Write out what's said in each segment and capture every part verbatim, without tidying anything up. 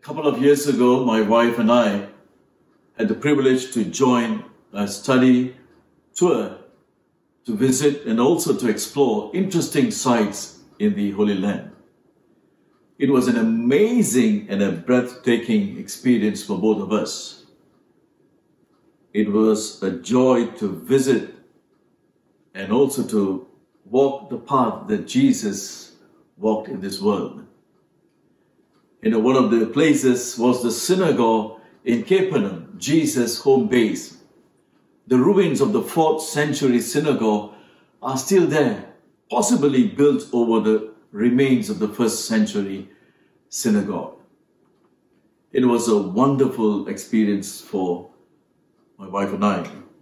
couple of years ago, my wife and I had the privilege to join a study tour to visit and also to explore interesting sites in the Holy Land. It was an amazing and a breathtaking experience for both of us. It was a joy to visit and also to walk the path that Jesus walked in this world. You know, one of the places was the synagogue in Capernaum, Jesus' home base. The ruins of the fourth century synagogue are still there, possibly built over the remains of the first century synagogue. It was a wonderful experience for my wife and I.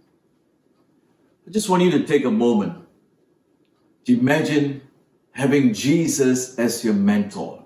I just want you to take a moment to imagine having Jesus as your mentor.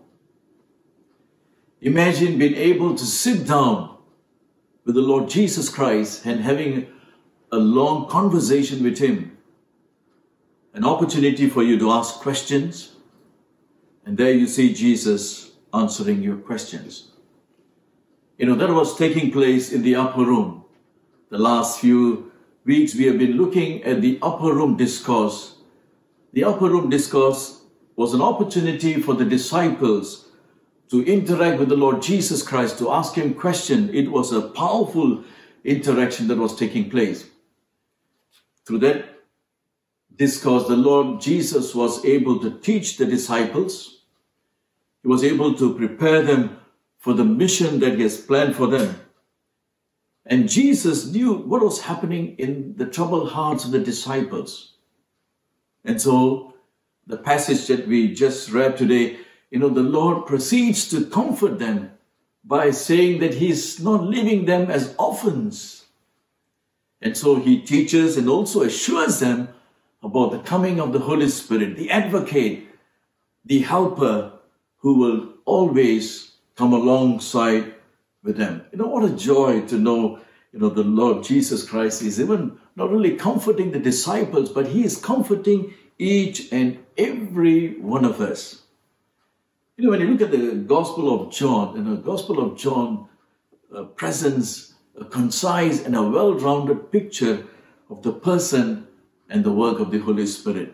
Imagine being able to sit down with the Lord Jesus Christ and having a long conversation with Him. An opportunity for you to ask questions. And there you see Jesus answering your questions. You know, that was taking place in the upper room. The last few weeks we have been looking at the upper room discourse. The upper room discourse was an opportunity for the disciples to interact with the Lord Jesus Christ, to ask Him questions. It was a powerful interaction that was taking place. Through that discourse, the Lord Jesus was able to teach the disciples. He was able to prepare them for the mission that He has planned for them. And Jesus knew what was happening in the troubled hearts of the disciples. And so, the passage that we just read today, you know, the Lord proceeds to comfort them by saying that He is not leaving them as orphans. And so He teaches and also assures them about the coming of the Holy Spirit, the advocate, the helper who will always come alongside with them. You know, what a joy to know, you know, the Lord Jesus Christ is even not only comforting the disciples, but He is comforting each and every one of us. You know, when you look at the Gospel of John, you know, the Gospel of John uh, presents a concise and a well-rounded picture of the person and the work of the Holy Spirit.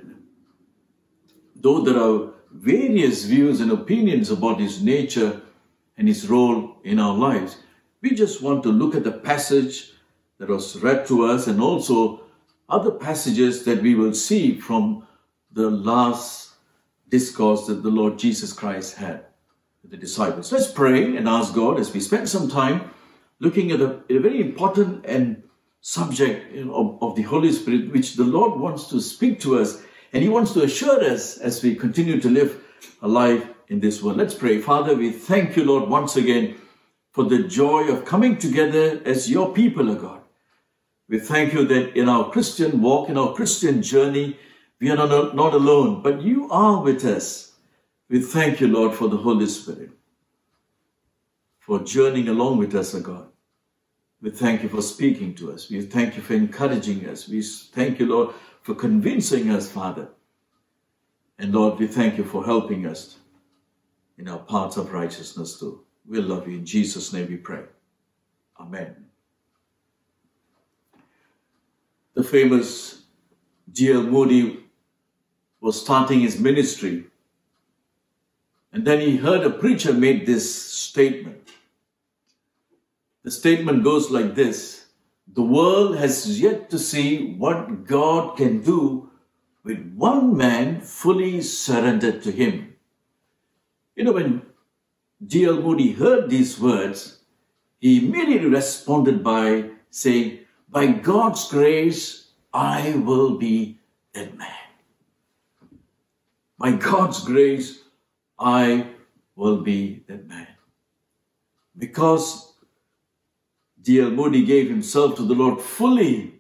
Though there are various views and opinions about His nature and His role in our lives, we just want to look at the passage that was read to us and also other passages that we will see from the last discourse that the Lord Jesus Christ had with the disciples. Let's pray and ask God as we spend some time looking at a, a very important and subject, you know, of, of the Holy Spirit, which the Lord wants to speak to us, and He wants to assure us as we continue to live a life in this world. Let's pray. Father, we thank You, Lord, once again for the joy of coming together as Your people, O God. We thank You that in our Christian walk, in our Christian journey, we are not, not alone, but You are with us. We thank You, Lord, for the Holy Spirit, for journeying along with us, O God. We thank You for speaking to us. We thank You for encouraging us. We thank You, Lord, for convincing us, Father. And Lord, we thank You for helping us in our paths of righteousness too. We love You. In Jesus' name we pray. Amen. The famous D L Moody was starting his ministry, and then he heard a preacher make this statement. The statement goes like this: the world has yet to see what God can do with one man fully surrendered to Him. You know, when D L Moody heard these words, he immediately responded by saying, by God's grace, I will be that man. By God's grace, I will be that man. Because D L Moody gave himself to the Lord fully,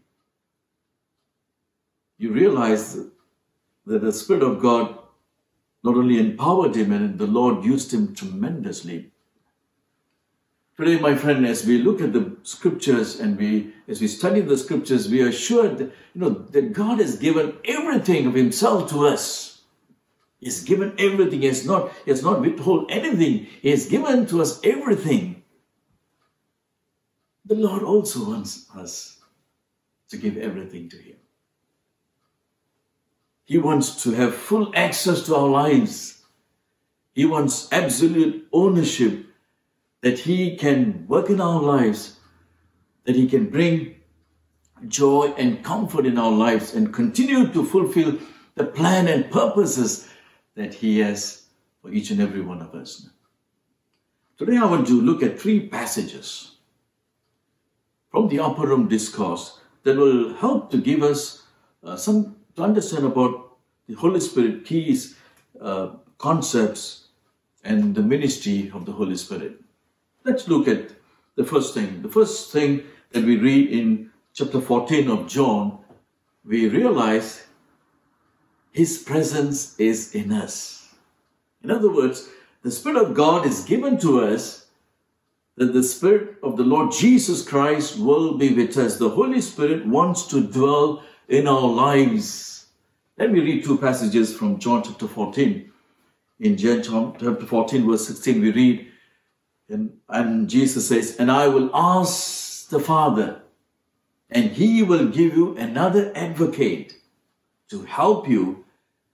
you realize that the Spirit of God not only empowered him, and the Lord used him tremendously. Today, my friend, as we look at the scriptures and we, as we study the scriptures, we are sure that, you know, that God has given everything of Himself to us. He has given everything. He has not, he has not withhold anything. He has given to us everything. The Lord also wants us to give everything to Him. He wants to have full access to our lives. He wants absolute ownership, that He can work in our lives, that He can bring joy and comfort in our lives and continue to fulfill the plan and purposes that He has for each and every one of us. Today I want to look at three passages from the Upper Room Discourse that will help to give us uh, some to understand about the Holy Spirit keys, uh, concepts, and the ministry of the Holy Spirit. Let's look at the first thing. The first thing that we read in chapter fourteen of John, we realize His presence is in us. In other words, the Spirit of God is given to us, that the Spirit of the Lord Jesus Christ will be with us. The Holy Spirit wants to dwell in our lives. Let me read two passages from John chapter fourteen. In John chapter fourteen, verse sixteen, we read, and, and Jesus says, "And I will ask the Father, and He will give you another advocate to help you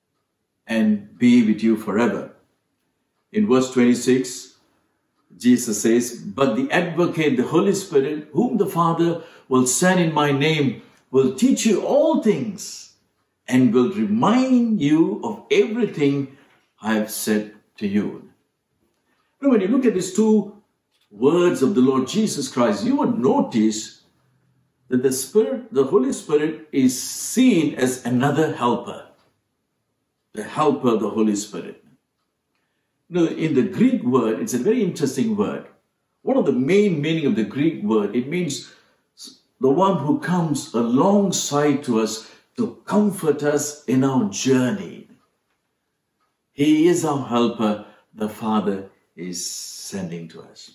and be with you forever." In verse twenty-six, Jesus says, "But the advocate, the Holy Spirit, whom the Father will send in my name, will teach you all things and will remind you of everything I have said to you." Now, when you look at these two words of the Lord Jesus Christ, you would notice that the Spirit, the Holy Spirit, is seen as another helper. The helper, the Holy Spirit. Now, in the Greek word, it's a very interesting word. One of the main meaning of the Greek word, it means the one who comes alongside to us to comfort us in our journey. He is our helper, the Father is sending to us.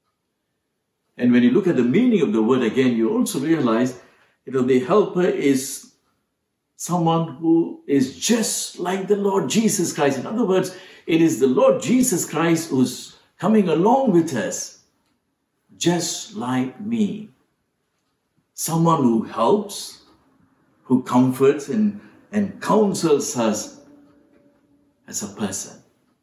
And when you look at the meaning of the word again, you also realize, you know, the helper is someone who is just like the Lord Jesus Christ. In other words, it is the Lord Jesus Christ who's coming along with us, just like me. Someone who helps, who comforts and, and counsels us as a person.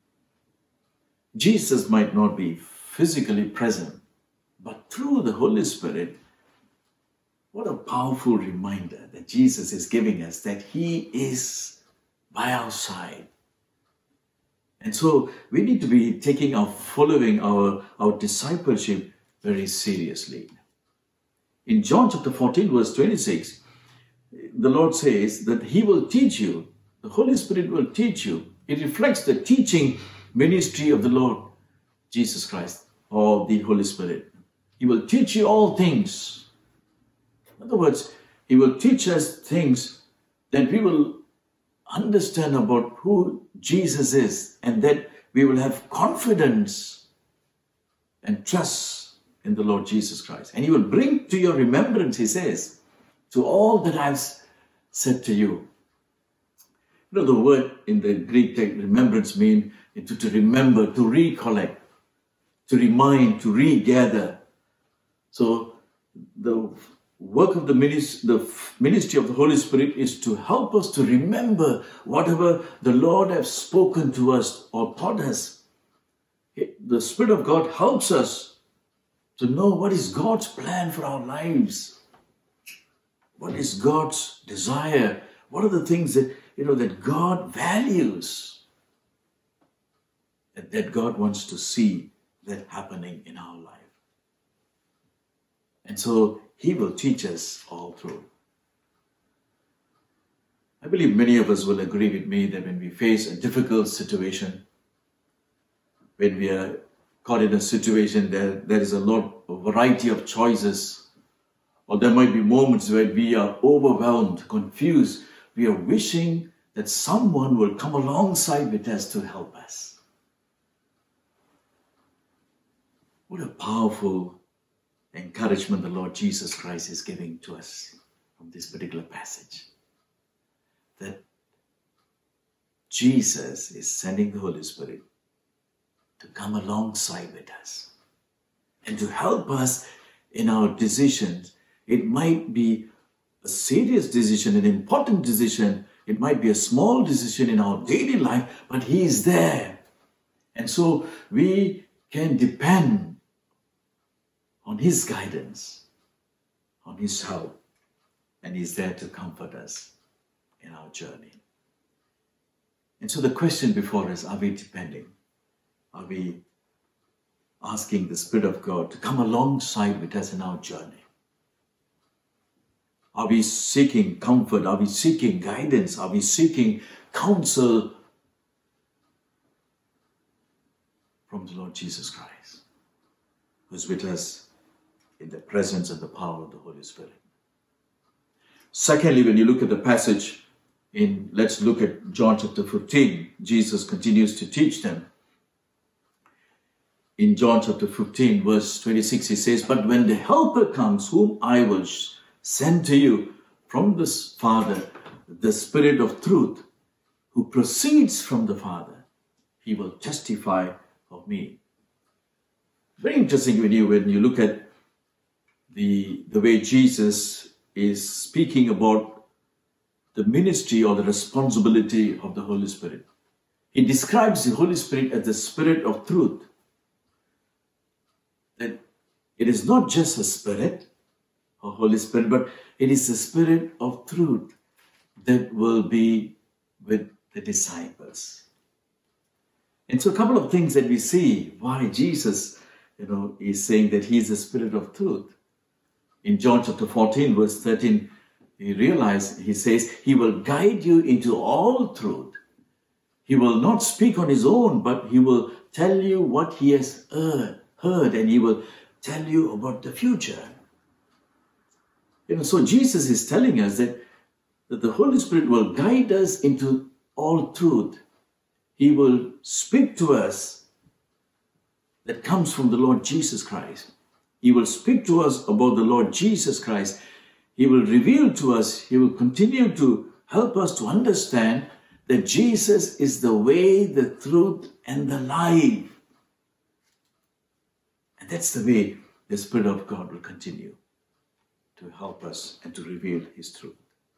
Jesus might not be physically present, but through the Holy Spirit, what a powerful reminder that Jesus is giving us that He is by our side. And so we need to be taking our following, our, our discipleship very seriously. In John chapter fourteen, verse twenty-six, the Lord says that He will teach you, the Holy Spirit will teach you. It reflects the teaching ministry of the Lord Jesus Christ, or the Holy Spirit. He will teach you all things. In other words, He will teach us things that we will understand about who Jesus is, and that we will have confidence and trust in the Lord Jesus Christ. And He will bring to your remembrance, He says, to all that I've said to you. You know, the word in the Greek text, remembrance, means to, to remember, to recollect, to remind, to regather. So the work of the ministry, the ministry of the Holy Spirit is to help us to remember whatever the Lord has spoken to us or taught us. The Spirit of God helps us to know what is God's plan for our lives. What is God's desire? What are the things that, you know, that God values, and that God wants to see that happening in our life. And so He will teach us all through. I believe many of us will agree with me that when we face a difficult situation, when we are caught in a situation that there is a lot, a variety of choices, or there might be moments where we are overwhelmed, confused, we are wishing that someone will come alongside with us to help us. What a powerful encouragement the Lord Jesus Christ is giving to us from this particular passage. That Jesus is sending the Holy Spirit to come alongside with us and to help us in our decisions. It might be a serious decision, an important decision. It might be a small decision in our daily life, but He is there. And so we can depend on His guidance, on His help, and He's there to comfort us in our journey. And so the question before us, are we depending? Are we asking the Spirit of God to come alongside with us in our journey? Are we seeking comfort? Are we seeking guidance? Are we seeking counsel from the Lord Jesus Christ, who is with us in the presence and the power of the Holy Spirit? Secondly, when you look at the passage in, let's look at John chapter fifteen. Jesus continues to teach them. In John chapter fifteen, verse twenty-six, He says, "But when the Helper comes, whom I will send to you from the Father, the Spirit of truth, who proceeds from the Father, He will testify of me." Very interesting when you, when you look at the, the way Jesus is speaking about the ministry or the responsibility of the Holy Spirit. He describes the Holy Spirit as the Spirit of truth. That it is not just a spirit, or Holy Spirit, but it is the Spirit of truth that will be with the disciples. And so a couple of things that we see why Jesus, you know, is saying that He is the Spirit of truth. In John chapter fourteen, verse thirteen, he realized, He says, He will guide you into all truth. He will not speak on His own, but He will tell you what He has heard, heard and He will tell you about the future. You know, so Jesus is telling us that, that the Holy Spirit will guide us into all truth. He will speak to us that comes from the Lord Jesus Christ. He will speak to us about the Lord Jesus Christ. He will reveal to us, He will continue to help us to understand that Jesus is the way, the truth, and the life. And that's the way the Spirit of God will continue to help us and to reveal His truth.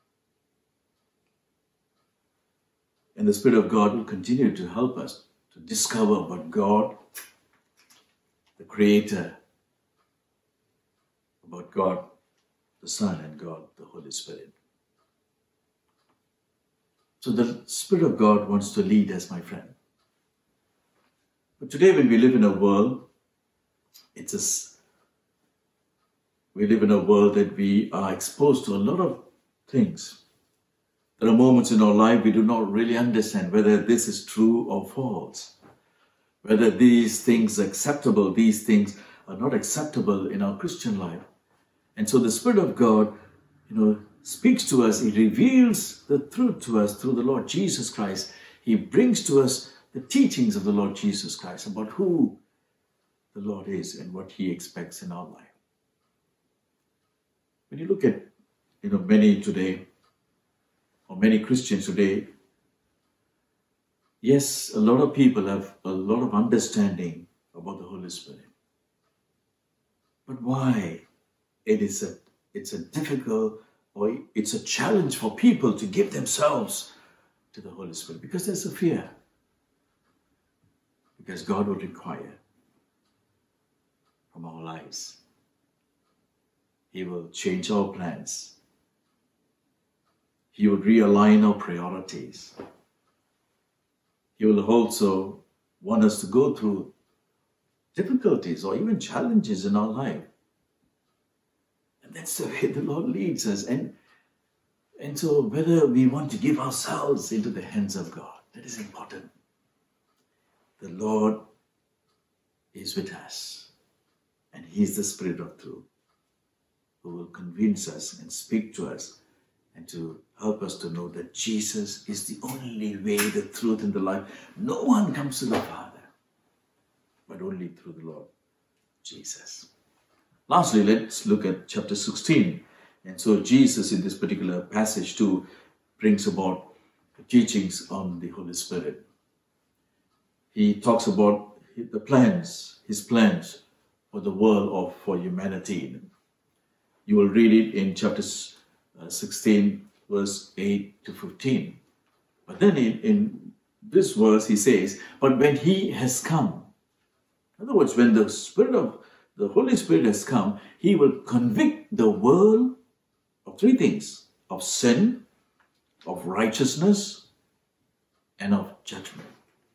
And the Spirit of God will continue to help us to discover about God, the Creator, about God, the Son, and God, the Holy Spirit. So the Spirit of God wants to lead us, my friend. But today when we live in a world, it's a, we live in a world that we are exposed to a lot of things. There are moments in our life we do not really understand whether this is true or false, whether these things are acceptable, these things are not acceptable in our Christian life. And so the Spirit of God, you know, speaks to us. He reveals the truth to us through the Lord Jesus Christ. He brings to us the teachings of the Lord Jesus Christ about who the Lord is and what He expects in our life. When you look at, you know, many today, or many Christians today, yes, a lot of people have a lot of understanding about the Holy Spirit. But why? It is a, it's a difficult, or it's a challenge for people to give themselves to the Holy Spirit, because there's a fear. Because God will require from our lives. He will change our plans. He will realign our priorities. He will also want us to go through difficulties or even challenges in our life. And that's the way the Lord leads us. And, and so whether we want to give ourselves into the hands of God, that is important. The Lord is with us. And He is the Spirit of truth, who will convince us and speak to us and to help us to know that Jesus is the only way, the truth, and the life. No one comes to the Father, but only through the Lord Jesus. Lastly, let's look at chapter sixteen. And so Jesus in this particular passage too brings about teachings on the Holy Spirit. He talks about the plans, his plans for the world or for humanity. You will read it in chapter sixteen, verse eight to fifteen. But then in, in this verse he says, but when he has come, in other words, when the Spirit of the Holy Spirit has come, he will convict the world of three things: of sin, of righteousness, and of judgment.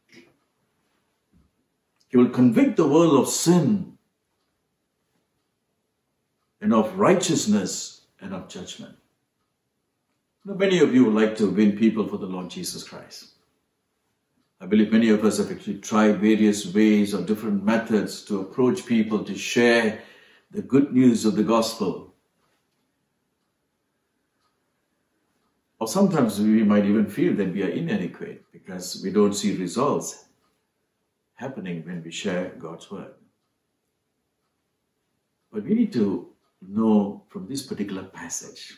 He will convict the world of sin and of righteousness and of judgment. Now, many of you would like to win people for the Lord Jesus Christ. I believe many of us have actually tried various ways or different methods to approach people to share the good news of the gospel. Or sometimes we might even feel that we are inadequate because we don't see results happening when we share God's word. But we need to know from this particular passage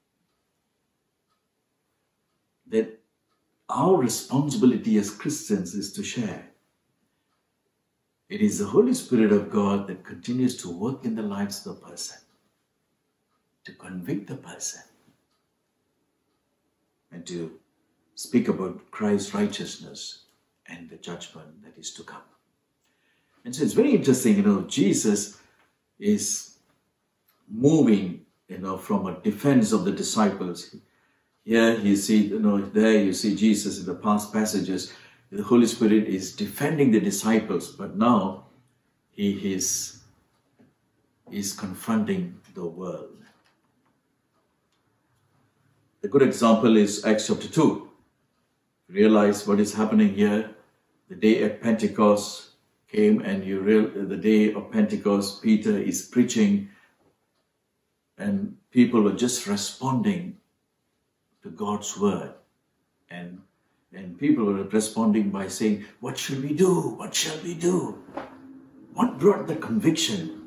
that our responsibility as Christians is to share. It is the Holy Spirit of God that continues to work in the lives of the person, to convict the person, and to speak about Christ's righteousness and the judgment that is to come. And so it's very interesting, you know, Jesus is moving, you know, from a defense of the disciples. Here you see, you know, there you see Jesus in the past passages. The Holy Spirit is defending the disciples, but now he is, is confronting the world. A good example is Acts chapter two. Realize what is happening here. The day of Pentecost came, and you real the day of Pentecost, Peter is preaching, and people were just responding to God's word. And, and people were responding by saying, what should we do? What shall we do? What brought the conviction?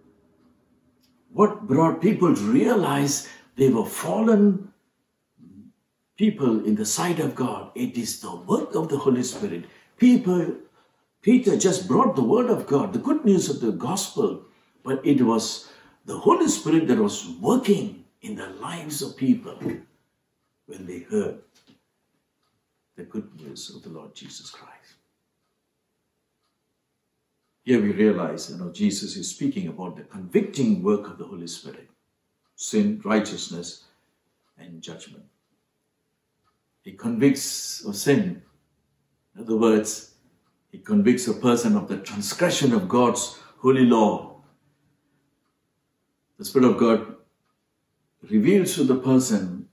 What brought people to realize they were fallen people in the sight of God? It is the work of the Holy Spirit. People, Peter just brought the word of God, the good news of the gospel, but it was the Holy Spirit that was working in the lives of people when they heard the good news of the Lord Jesus Christ. Here we realize, you know, Jesus is speaking about the convicting work of the Holy Spirit, sin, righteousness, and judgment. He convicts of sin. In other words, he convicts a person of the transgression of God's holy law. The Spirit of God reveals to the person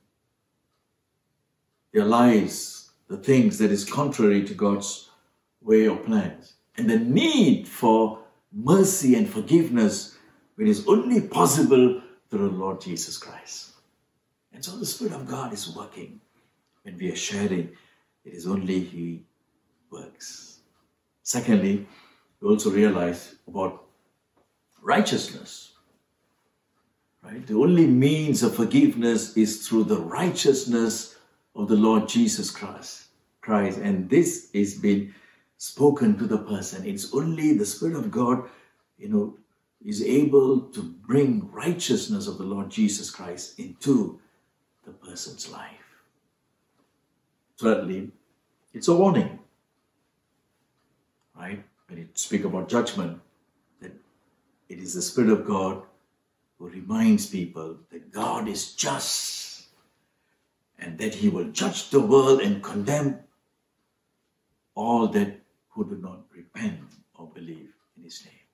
their lives, the things that is contrary to God's way or plans, and the need for mercy and forgiveness, which is only possible through the Lord Jesus Christ. And so the Spirit of God is working. When we are sharing, it is only He works. Secondly, we also realize about righteousness. Right? The only means of forgiveness is through the righteousness of the Lord Jesus Christ. Christ. And this is being spoken to the person. It's only the Spirit of God, you know, is able to bring righteousness of the Lord Jesus Christ into the person's life. Thirdly, it's a warning. Right? When you speak about judgment, that it is the Spirit of God who reminds people that God is just and that He will judge the world and condemn all that who do not repent or believe in His name.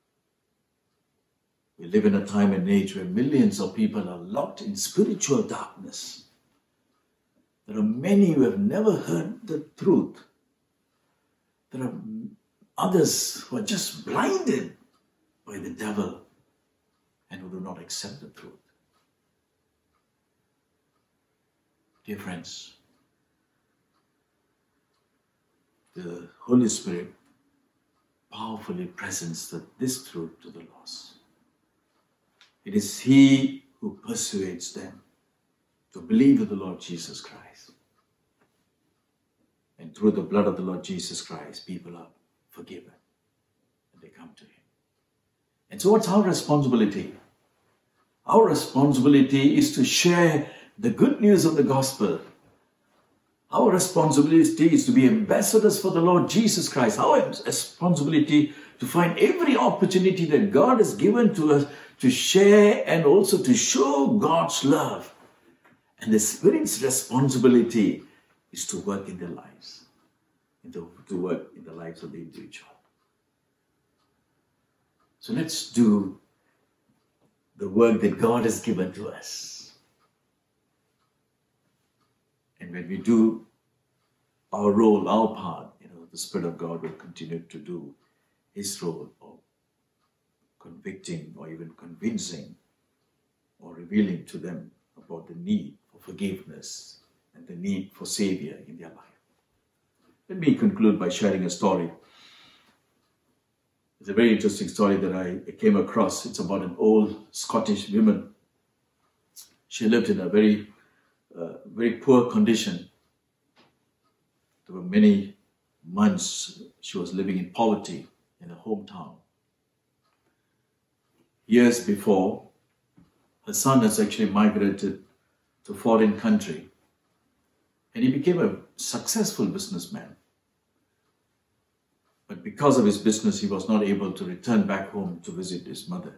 We live in a time and age where millions of people are locked in spiritual darkness. There are many who have never heard the truth. There are others who are just blinded by the devil and who do not accept the truth. Dear friends, the Holy Spirit powerfully presents the, this truth to the lost. It is He who persuades them to believe in the Lord Jesus Christ. And through the blood of the Lord Jesus Christ, people are forgiven and they come to Him. And so what's our responsibility? Our responsibility is to share the good news of the gospel. Our responsibility is to be ambassadors for the Lord Jesus Christ. Our responsibility to find every opportunity that God has given to us to share and also to show God's love. And the Spirit's responsibility is to work in their lives, and to, to work in the lives of the individual. So let's do the work that God has given to us. And when we do our role, our part, you know, the Spirit of God will continue to do His role of convicting or even convincing or revealing to them about the need for forgiveness and the need for Savior in their life. Let me conclude by sharing a story. It's a very interesting story that I came across. It's about an old Scottish woman. She lived in a very, uh, very poor condition. There were many months she was living in poverty in her hometown. Years before, her son has actually migrated to a foreign country, and he became a successful businessman. But because of his business, he was not able to return back home to visit his mother.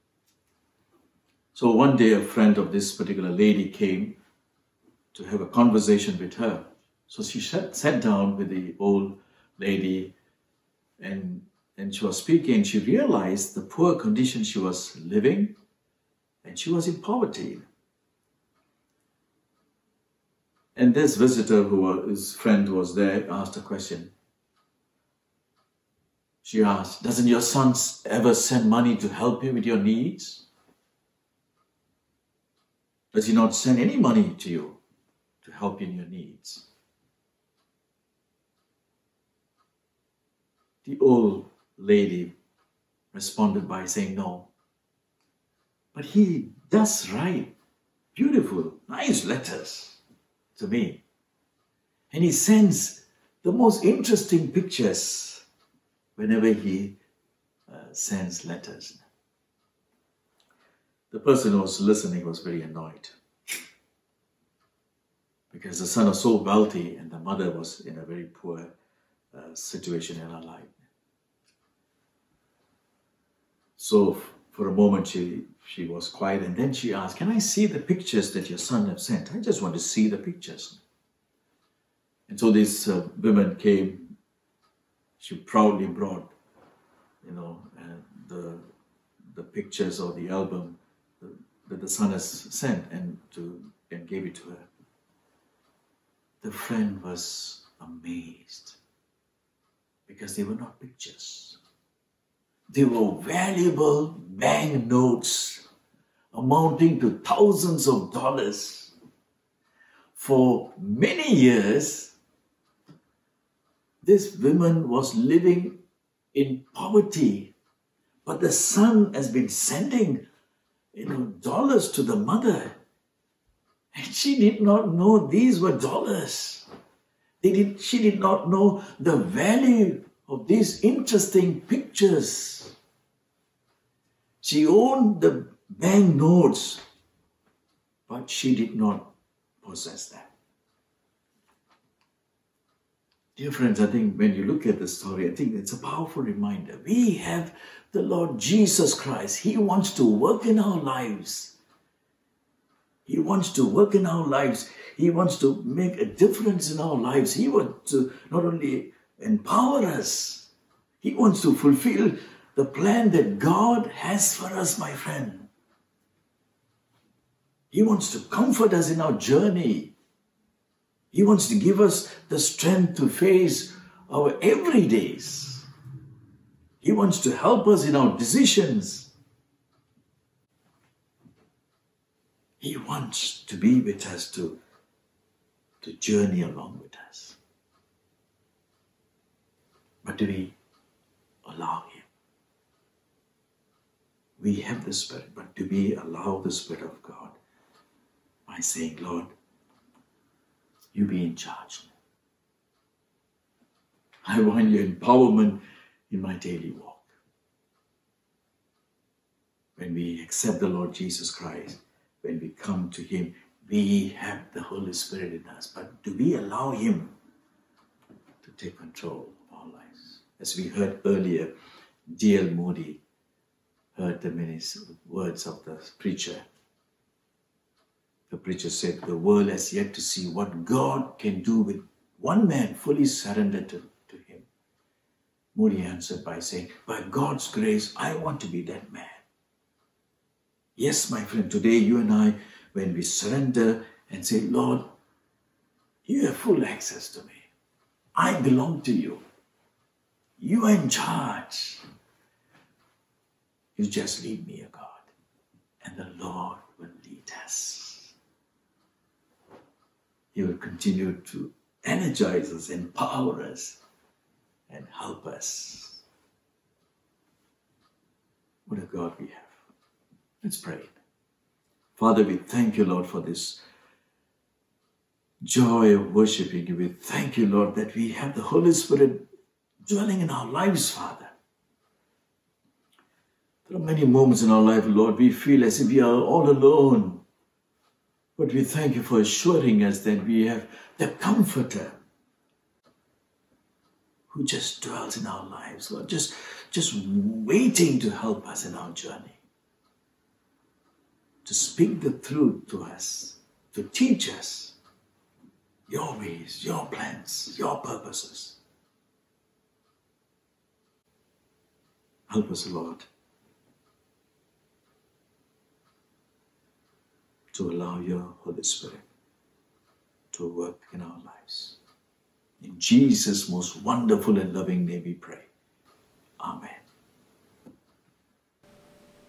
So one day, a friend of this particular lady came to have a conversation with her. So she sat, sat down with the old lady, and, and she was speaking, and she realized the poor condition she was living, and she was in poverty. And this visitor, who was, his friend who was there, asked a question. She asked, doesn't your son ever send money to help you with your needs? Does he not send any money to you to help you in your needs? The old lady responded by saying, no. But he does write beautiful, nice letters to me. And he sends the most interesting pictures whenever he uh, sends letters. The person who was listening was very annoyed because the son was so wealthy and the mother was in a very poor uh, situation in her life. So for a moment she, she was quiet, and then she asked, can I see the pictures that your son has sent? I just want to see the pictures. And so this uh, woman came. She proudly brought, you know, uh, the the pictures or the album that the son has sent and to and gave it to her. The friend was amazed because they were not pictures. They were valuable bank notes amounting to thousands of dollars. For many years, this woman was living in poverty, but the son has been sending, you know, dollars to the mother. And she did not know these were dollars. They did, she did not know the value of these interesting pictures. She owned the bank notes, but she did not possess them. Dear friends, I think when you look at the story, I think it's a powerful reminder. We have the Lord Jesus Christ. He wants to work in our lives. He wants to work in our lives. He wants to make a difference in our lives. He wants to not only empower us, He wants to fulfill the plan that God has for us, my friend. He wants to comfort us in our journey. He wants to give us the strength to face our everydays. He wants to help us in our decisions. He wants to be with us, to, to journey along with us. But do we allow Him? We have the Spirit, but do we allow the Spirit of God by saying, Lord, You be in charge. I want your empowerment in my daily walk. When we accept the Lord Jesus Christ, when we come to Him, we have the Holy Spirit in us. But do we allow Him to take control of our lives? As we heard earlier, D L Moody heard the many words of the preacher. The preacher said, the world has yet to see what God can do with one man fully surrendered to, to Him. Moody answered by saying, by God's grace, I want to be that man. Yes, my friend, today you and I, when we surrender and say, Lord, you have full access to me. I belong to you. You are in charge. You just lead me, O God, and the Lord will lead us. He will continue to energize us, empower us, and help us. What a God we have. Let's pray. Father, we thank you, Lord, for this joy of worshiping you. We thank you, Lord, that we have the Holy Spirit dwelling in our lives, Father. There are many moments in our life, Lord, we feel as if we are all alone. But we thank you for assuring us that we have the Comforter who just dwells in our lives, Lord, just, just waiting to help us in our journey, to speak the truth to us, to teach us your ways, your plans, your purposes. Help us, Lord, to allow your Holy Spirit to work in our lives. In Jesus' most wonderful and loving name we pray. Amen.